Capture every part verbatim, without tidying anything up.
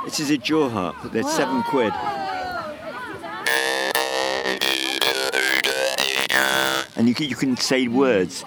This is a jaw harp. They're wow. seven quid. And you can, you can say words.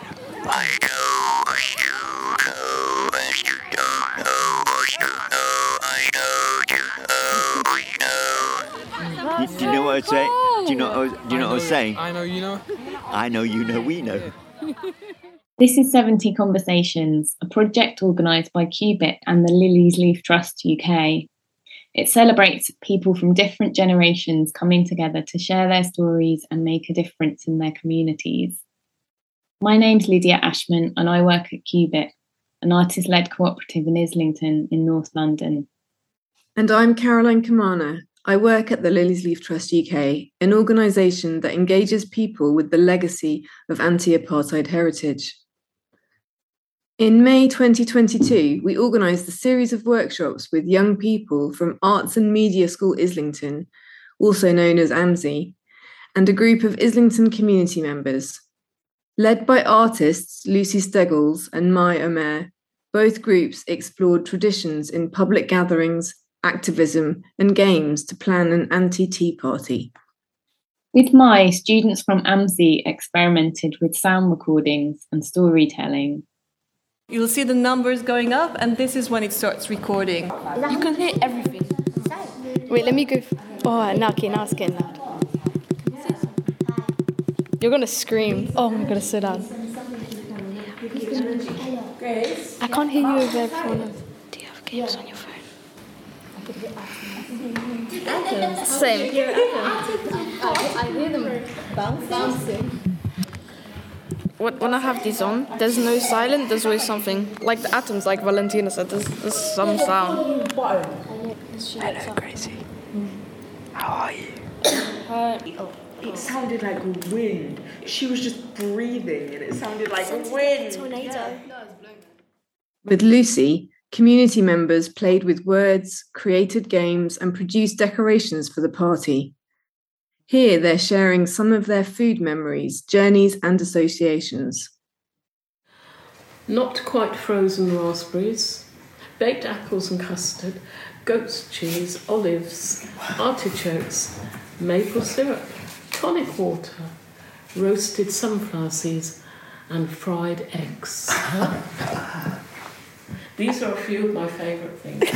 Do, do you know what I was saying? Do you know what I was, do you know what I was saying? I know you know. I know you know we know. This is seventy Conversations, a project organised by Qubit and the Lilies Leaf Trust U K. It celebrates people from different generations coming together to share their stories and make a difference in their communities. My name's Lydia Ashman and I work at Qubit, an artist-led cooperative in Islington in North London. And I'm Caroline Kamana. I work at the Lilies Leaf Trust U K, an organisation that engages people with the legacy of anti-apartheid heritage. In May twenty twenty-two, we organised a series of workshops with young people from Arts and Media School Islington, also known as A M S I, and a group of Islington community members. Led by artists Lucy Steggles and Mai Omer, both groups explored traditions in public gatherings, activism and games to plan an anti-Tea Party. With Mai, students from A M S I experimented with sound recordings and storytelling. You'll see the numbers going up, and this is when it starts recording. You can hear everything. Wait, let me go. F- oh, now, okay, now it's getting loud. You're gonna scream. Oh, I'm gonna sit down. I can't hear you over everyone. Do you have games on your phone? Same. I hear them bouncing. When I have these on, there's no silent, there's always something. Like the atoms, like Valentina said, there's, there's some sound. Hello, Gracie. How are you? Uh, It sounded like wind. She was just breathing and it sounded like wind. Tornado. With Lucy, community members played with words, created games, and produced decorations for the party. Here, they're sharing some of their food memories, journeys, and associations. Not quite frozen raspberries, baked apples and custard, goat's cheese, olives, artichokes, maple syrup, tonic water, roasted sunflower seeds, and fried eggs. These are a few of my favourite things.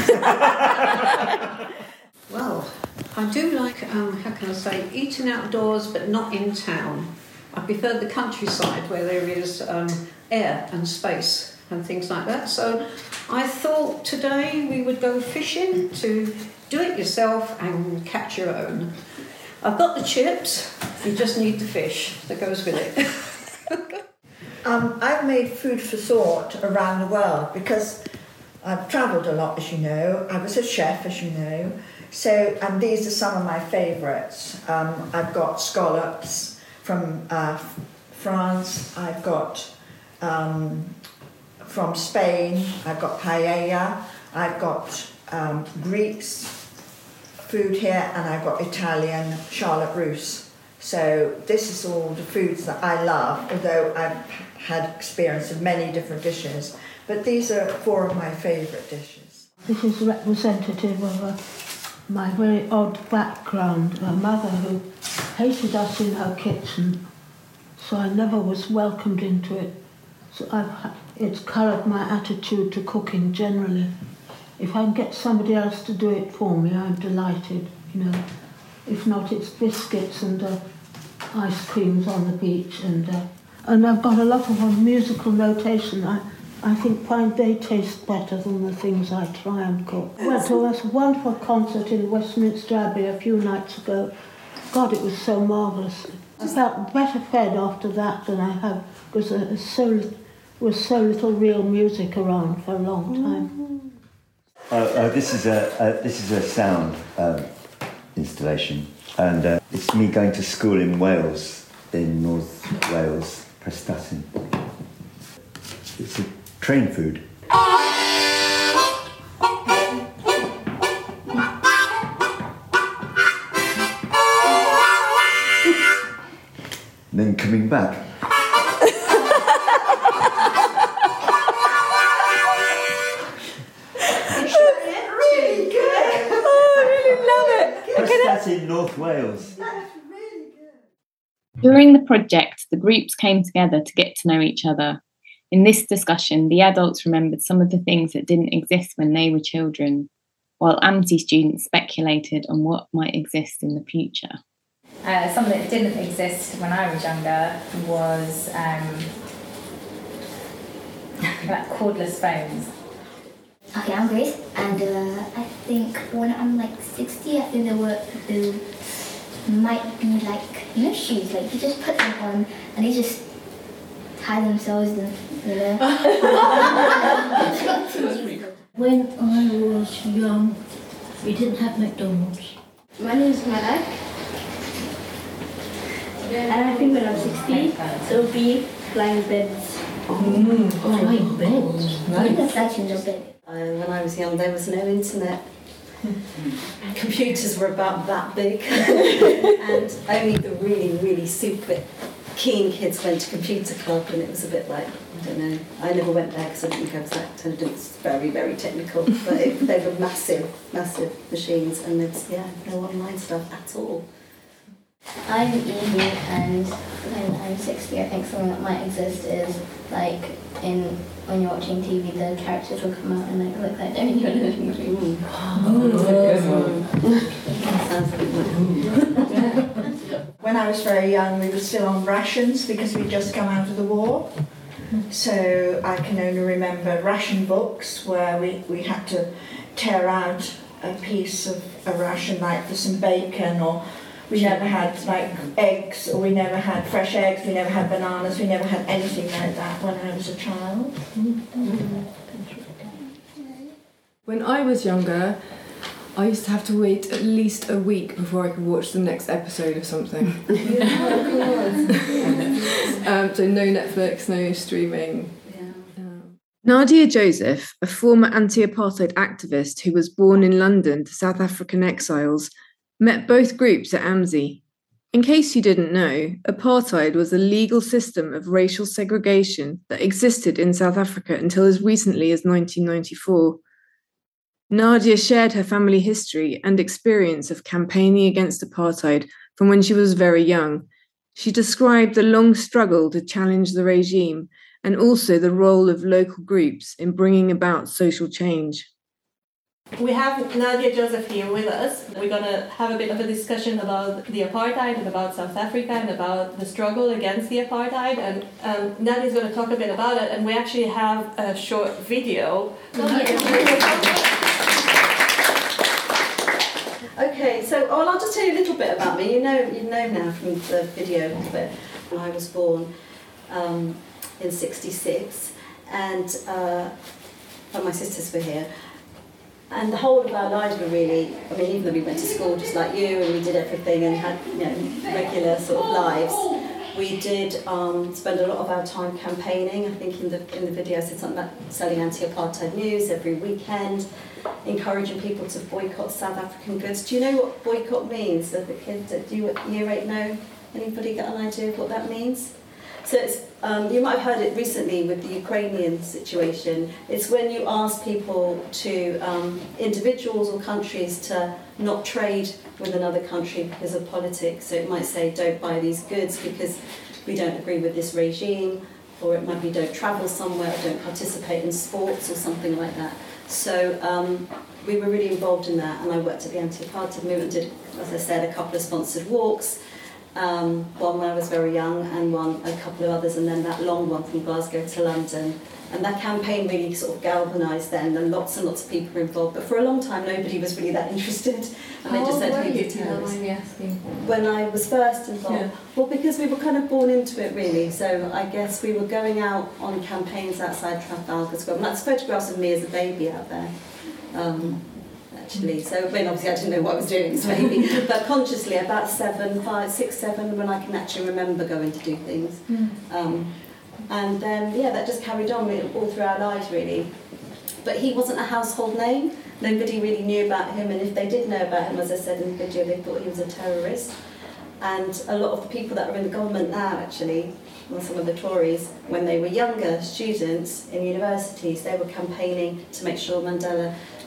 Well, I do like, um, how can I say, eating outdoors but not in town. I prefer the countryside where there is um, air and space and things like that. So I thought today we would go fishing to do it yourself and catch your own. I've got the chips, you just need the fish that goes with it. um, I've made food for thought around the world because I've travelled a lot, as you know. I was a chef, as you know. So, and these are some of my favourites. Um, I've got scallops from uh, France. I've got um, from Spain. I've got paella. I've got um, Greek's food here, and I've got Italian Charlotte Russe. So this is all the foods that I love, although I've had experience of many different dishes. But these are four of my favourite dishes. This is representative of a my very odd background, a mother who hated us in her kitchen, so I never was welcomed into it. So I've, it's coloured my attitude to cooking generally. If I can get somebody else to do it for me, I'm delighted, you know. If not, it's biscuits and uh, ice creams on the beach, and uh, and I've got a lot of um, musical notation. I, I think find they taste better than the things I try and cook. Went to a wonderful concert in Westminster Abbey a few nights ago. God, it was so marvellous. I felt better fed after that than I have, because there was so, was so little real music around for a long time. Uh, uh, this is a uh, this is a sound um, installation, and uh, it's me going to school in Wales, in North Wales, Prestatyn. It's a train food. Then coming back. Really good. That's in North Wales. During the project, the groups came together to get to know each other. In this discussion, the adults remembered some of the things that didn't exist when they were children, while A M S I students speculated on what might exist in the future. Uh, something that didn't exist when I was younger was um, like cordless phones. Okay, I'm Grace, and uh, I think when I'm like sixty, I think there were there might be like, you know, shoes, like you just put them on and they just tie themselves in, you know. When I was young, we didn't have McDonald's. My name is Malak, and I think when I'm sixty, there'll be flying beds. Mm, flying beds? I think that's actually no bed. Uh, when I was young, there was no internet. Computers were about that big, and only the really, really super keen kids went to computer club, and it was a bit like, I don't know, I never went there because I didn't think I was that intelligent. It's very, very technical, but it, they were massive, massive machines, and there was, yeah, no online stuff at all. I'm Evie, and when I'm sixty, I think something that might exist is like in when you're watching T V, the characters will come out and like look like they're in your living room. When I was very young, we were still on rations because we'd just come out of the war. So I can only remember ration books where we, we had to tear out a piece of a ration, like for some bacon, or we never had like eggs, or we never had fresh eggs, we never had bananas, we never had anything like that when I was a child. When I was younger, I used to have to wait at least a week before I could watch the next episode of something. um, so no Netflix, no streaming. Um. Nadia Joseph, a former anti-apartheid activist who was born in London to South African exiles, met both groups at A M S I. In case you didn't know, apartheid was a legal system of racial segregation that existed in South Africa until as recently as nineteen ninety-four. Nadia shared her family history and experience of campaigning against apartheid from when she was very young. She described the long struggle to challenge the regime and also the role of local groups in bringing about social change. We have Nadia Joseph here with us. We're going to have a bit of a discussion about the apartheid and about South Africa and about the struggle against the apartheid. And um, Nadia's going to talk a bit about it. And we actually have a short video. Okay, so well, I'll just tell you a little bit about me. You know, you know now from the video a bit. I was born um, in sixty-six, and uh, well, my sisters were here. And the whole of our lives were really, I mean, even though we went to school just like you and we did everything and had, you know, regular sort of lives, we did um, spend a lot of our time campaigning. I think in the in the video I said something about selling anti-apartheid news every weekend, encouraging people to boycott South African goods. Do you know what boycott means? So the kids that do at year eight know? Anybody got an idea of what that means? So it's, um, you might have heard it recently with the Ukrainian situation. It's when you ask people to, um, individuals or countries, to not trade with another country because of politics. So it might say, don't buy these goods because we don't agree with this regime, or it might be don't travel somewhere, don't participate in sports or something like that. So um, we were really involved in that, and I worked at the anti-apartheid movement, did, as I said, a couple of sponsored walks. Um, one when I was very young and one, a couple of others, and then that long one from Glasgow to London. And that campaign really sort of galvanised then, and lots and lots of people were involved. But for a long time, nobody was really that interested. And they just said, who you terrorists? When I was first involved, yeah. Well, because we were kind of born into it really. So I guess we were going out on campaigns outside Trafalgar Square. And that's photographs of me as a baby out there. Um, Actually, so I mean, obviously I didn't know what I was doing as a baby, but consciously about seven, five, six, seven, when I can actually remember going to do things. Mm. Um, and then, yeah, that just carried on all through our lives, really. But he wasn't a household name. Nobody really knew about him, and if they did know about him, as I said in the video, they thought he was a terrorist. And a lot of the people that are in the government now, actually, well, some of the Tories, when they were younger students in universities, they were campaigning to make sure Mandela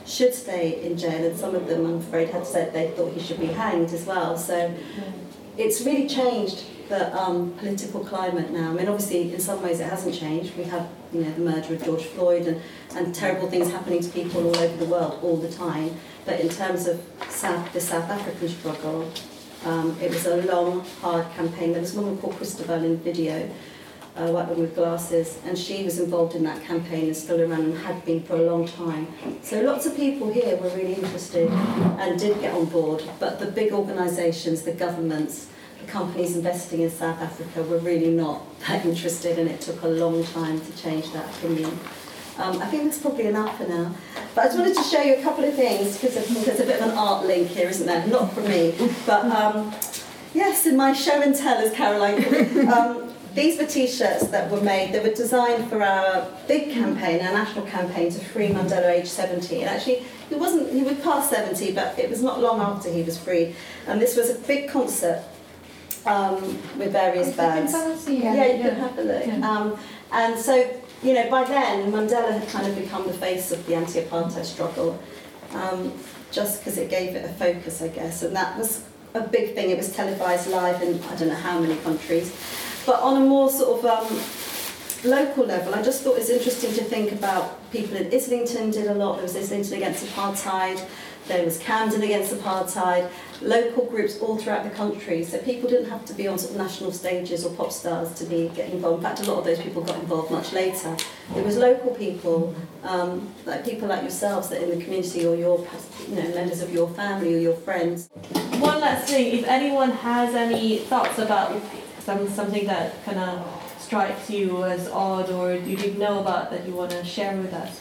should stay in jail, and some of them, I'm afraid, had said they thought he should be hanged as well. So it's really changed the um, political climate now. I mean, obviously, in some ways it hasn't changed. We have, you know, the murder of George Floyd and, and terrible things happening to people all over the world all the time. But in terms of South, the South African struggle, um, it was a long, hard campaign. There was a woman called Christabel in video, a white woman with glasses, and she was involved in that campaign and still around and had been for a long time. So lots of people here were really interested and did get on board, but the big organisations, the governments, the companies investing in South Africa were really not that interested, and it took a long time to change that opinion. Um, I think that's probably enough for now. But I just wanted to show you a couple of things, because there's a bit of an art link here, isn't there? Not from me, but um, yes, in my show and tell, as Caroline called it, um, these were T-shirts that were made. They were designed for our big campaign, our national campaign to free Mandela age seventy. And actually, he wasn't, he was past seventy, but it was not long after he was free. And this was a big concert um, with various bands. Yeah, yeah, you can have a look. Yeah. Um, and so, you know, by then, Mandela had kind of become the face of the anti-apartheid struggle, um, just because it gave it a focus, I guess. And that was a big thing. It was televised live in I don't know how many countries. But on a more sort of um, local level, I just thought it was interesting to think about people in Islington did a lot. There was Islington Against Apartheid, there was Camden Against Apartheid, local groups all throughout the country. So people didn't have to be on sort of national stages or pop stars to be getting involved. In fact, a lot of those people got involved much later. It was local people, um, like people like yourselves that in the community, or your, you know, members of your family or your friends. One last thing, if anyone has any thoughts about some something that kind of strikes you as odd or you didn't know about that you want to share with us.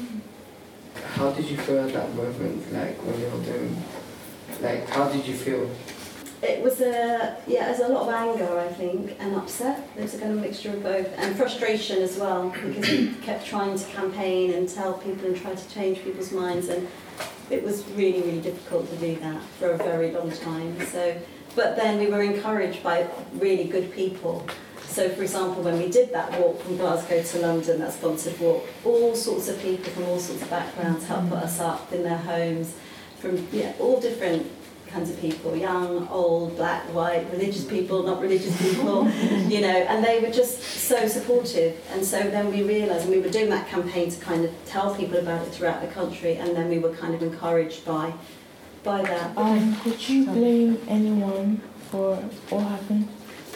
How did you feel at that moment, like when you were doing, like how did you feel? It was a, yeah, there's a lot of anger, I think, and upset. There's a kind of mixture of both, and frustration as well, because we kept trying to campaign and tell people and try to change people's minds, and it was really, really difficult to do that for a very long time. So. But then we were encouraged by really good people. So, for example, when we did that walk from Glasgow to London, that sponsored walk, all sorts of people from all sorts of backgrounds helped put us up in their homes, from yeah, all different kinds of people, young, old, black, white, religious people, not religious people, you know, and they were just so supportive. And so then we realised, and we were doing that campaign to kind of tell people about it throughout the country, and then we were kind of encouraged by by that. Um, could you blame anyone for what happened?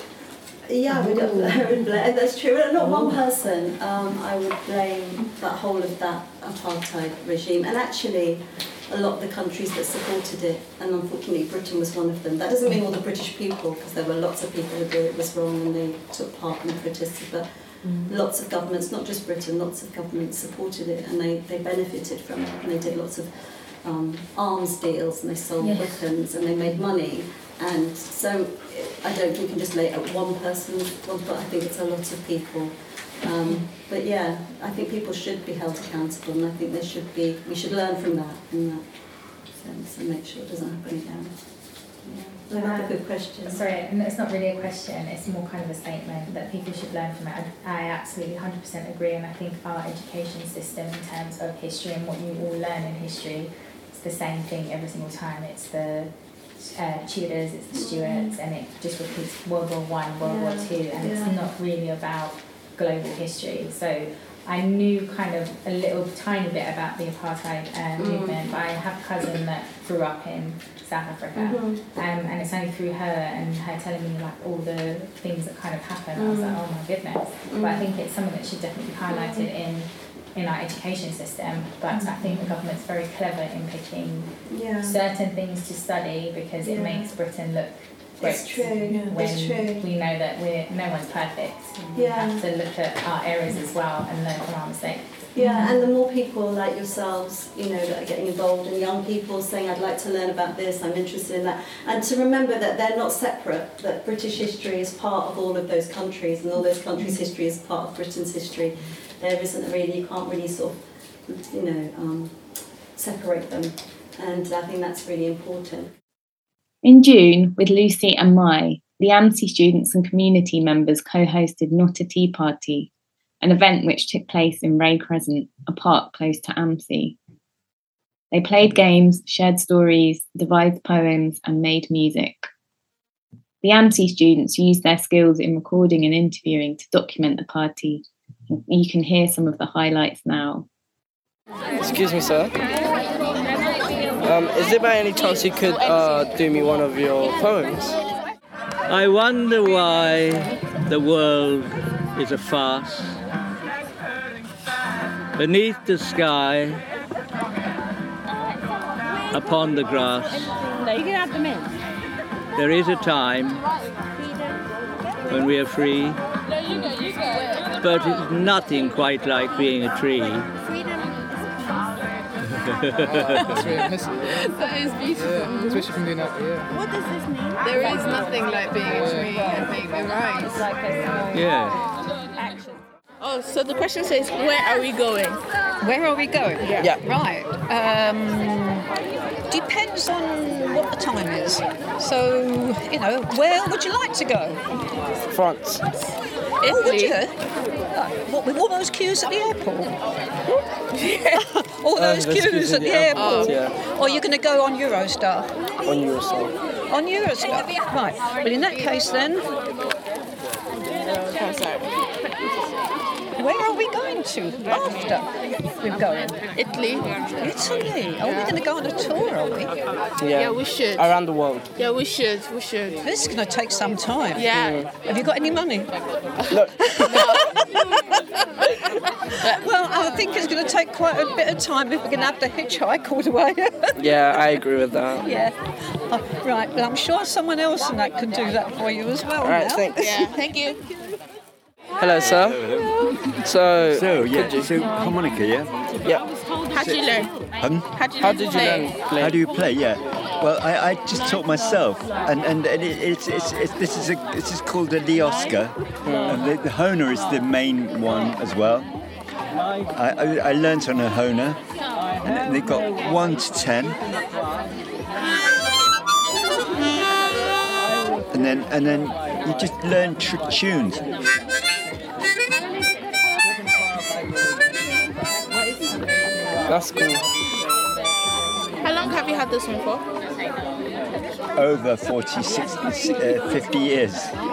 Yeah, we don't blame, that's true. Not one person. Um, I would blame that whole of that apartheid regime, and actually a lot of the countries that supported it, and unfortunately Britain was one of them. That doesn't mean all the British people, because there were lots of people who thought it was wrong and they took part in the protest, but mm. lots of governments, not just Britain, lots of governments supported it, and they, they benefited from it, and they did lots of Um, arms deals, and they sold yes. weapons, and they made money. And so I don't think you can just lay it at one person, but I think it's a lot of people. Um, but yeah, I think people should be held accountable, and I think they should be. We should learn from that in that sense and make sure it doesn't happen again. Yeah. Another good question. Sorry, it's not really a question. It's more kind of a statement that people should learn from it. I, I absolutely one hundred percent agree, and I think our education system in terms of history and what you all learn in history. The same thing every single time. It's the uh, Tudors, it's the Stuarts, and it just repeats World War One, World yeah. War Two, and yeah. it's not really about global history. So I knew kind of a little tiny bit about the apartheid uh, mm. movement, but I have a cousin that grew up in South Africa, mm-hmm. um, and it's only through her and her telling me like all the things that kind of happened. Mm. I was like, oh my goodness. Mm. But I think it's something that should definitely be highlighted in. in our education system, but I think the government's very clever in picking yeah. certain things to study because it yeah. makes Britain look great. It's true. Yeah. When it's true. we know that we're no one's perfect. Yeah. We have to look at our errors as well and learn from our mistakes. Yeah, and the more people like yourselves, you know, that are getting involved, and young people saying, I'd like to learn about this, I'm interested in that, and to remember that they're not separate, that British history is part of all of those countries, and all those countries' history is part of Britain's history. There isn't really, you can't really sort of, you know, um, separate them, and I think that's really important. In June, with Lucy and Mai, the A M S I students and community members co-hosted Not a Tea Party, an event which took place in Ray Crescent, a park close to A M S I. They played games, shared stories, devised poems, and made music. The A M C students used their skills in recording and interviewing to document the party. You can hear some of the highlights now. Excuse me, sir. Um, is there by any chance you could uh, do me one of your poems? I wonder why the world is a farce. Beneath the sky, upon the grass, there is a time when we are free, but it's nothing quite like being a tree. That is beautiful. Yeah, especially from doing that, yeah. What does this mean? There is nothing like being a tree, I think. You're right. It's like a Yeah. action. Oh, so the question says, where are we going? Where are we going? Yeah. Yeah. Right. Um, depends on what the time is. So, you know, where would you like to go? France. Oh, would you? What, with all those queues at the airport? All those Um, there's queues at the airport? yeah. Or are you going to go on Eurostar? On Eurostar. On Eurostar? Right. Well, in that case then, where are we going to after we're going? Italy. Italy? Are we going to go on a tour, are we? Yeah. Yeah, we should. Around the world. Yeah, we should. We should. This is going to take some time. Yeah. Have you got any money? Look. Well, I think it's going to take quite a bit of time if we're going to have to hitchhike all the way. Yeah, I agree with that. Yeah. Oh, right, but I'm sure someone else in that can do that for you as well. All right, now. thanks. Yeah, thank you. Hello, sir. So, So, yeah, could you- so harmonica, yeah? Yeah. How did you learn? Um, How did you, How did you play? learn play? How do you play? Yeah. Well, I, I just taught myself, and and, and it, it's, it's it's this is a this is called a Lioska. And the, the Hona is the main one as well. I, I, I learnt on a Hona, and they got one to ten, and then and then you just learn tr- tunes. That's cool. How long have you had this one for? Over forty, sixty, uh, fifty years.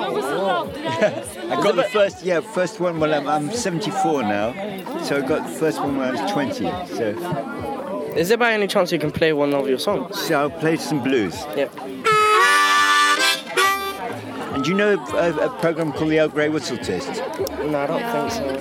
I got the first, yeah, first one when I'm, I'm seventy-four now, so I got the first one when I was twenty. So, Is there by any chance you can play one of your songs? so I'll play some blues. Yeah. And do you know a, a program called the El Grey Whistle Test? No, I don't think so.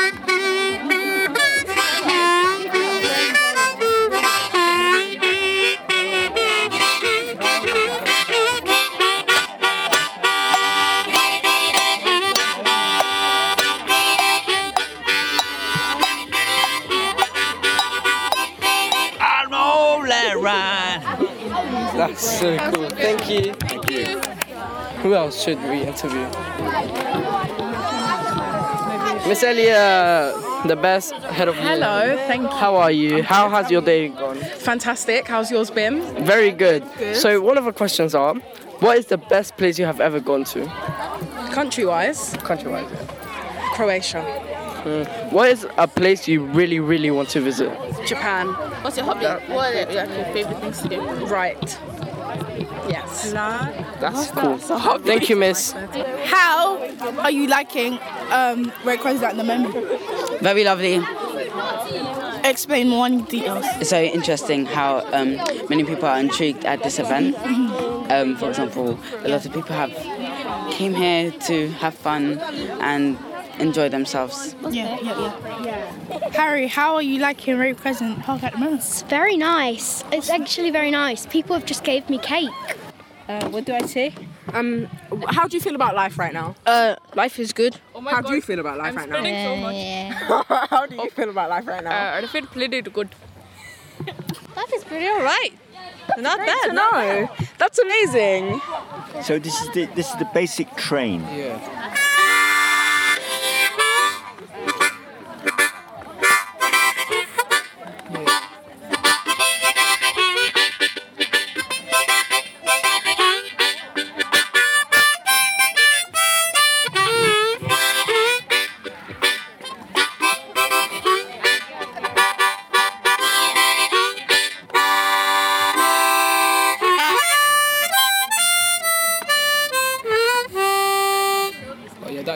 That's so cool. Thank you. Thank you. Who else should we interview? Miss Elia, the best head of Hello, thank you. How are you? How has your day gone? Fantastic. How's yours been? Very good. Good. So one of the questions are, what is the best place you have ever gone to? Country-wise? Country-wise. Croatia. Mm. What is a place you really, really want to visit? Japan. What's your hobby? What are your favourite things to do? Right. Yes. That's cool. Thank you, miss. How are you liking um, Red Cross at the moment? Very lovely. Explain more in details. It's very interesting how um, many people are intrigued at this event. Um, for example, a lot of people have came here to have fun and enjoy themselves. Yeah, yeah, yeah. Harry, how are you liking Red Crescent Park at the moment? It's very nice. It's actually very nice. People have just gave me cake. Uh, what do I say? Um, how do you feel about life right now? Uh, life is good. Oh how God. do you feel about life I'm right now? spending so much. How do you feel about life right now? Uh, I feel pretty good. Life is pretty alright. Not great bad. to No, know. that's amazing. So this is the this is the basic train. Yeah.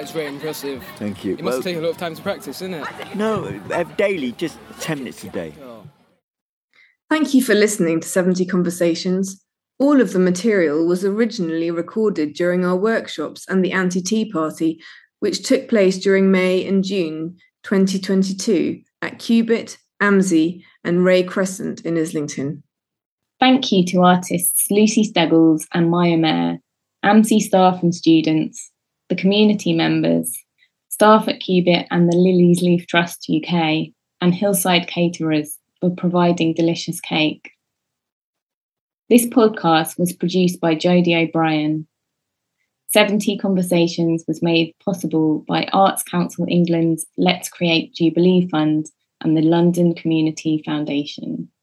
That's very impressive. Thank you. It must Well- take a lot of time to practice, isn't it? No, uh, daily, just ten minutes a day. Thank you for listening to seventy Conversations. All of the material was originally recorded during our workshops and the Anti-Tea Party, which took place during May and June twenty twenty-two at Qubit, AMSI and Ray Crescent in Islington. Thank you to artists Lucy Steggles and Maya Mayer, AMSI staff and students, the community members, staff at Qubit and the Lilies Leaf Trust U K, and Hillside Caterers for providing delicious cake. This podcast was produced by Jodie O'Brien. seventy Conversations was made possible by Arts Council England's Let's Create Jubilee Fund and the London Community Foundation.